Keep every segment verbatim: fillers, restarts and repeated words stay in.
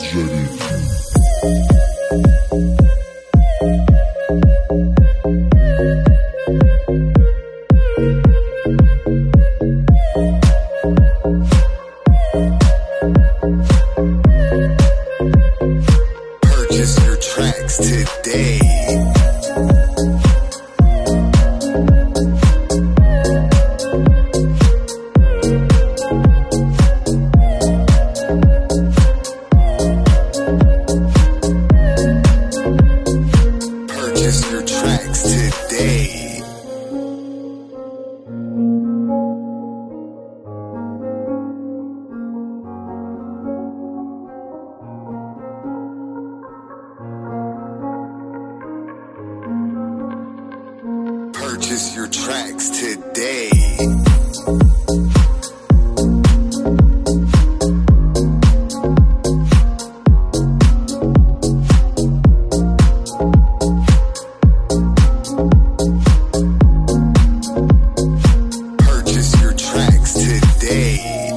Purchase your tracks today. Purchase your tracks today. Purchase your tracks today. Purchase your tracks today.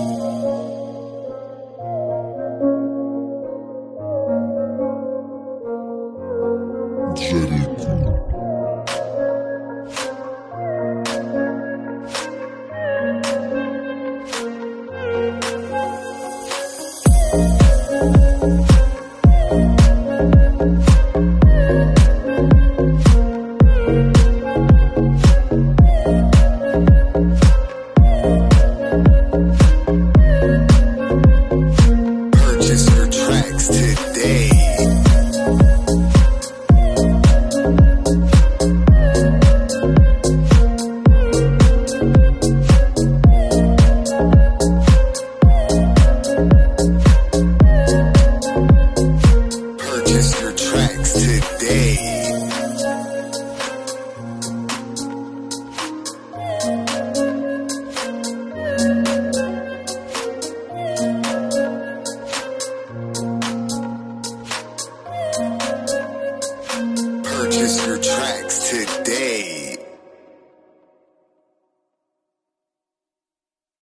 Purchase your tracks today. Purchase your tracks today. Purchase your tracks today.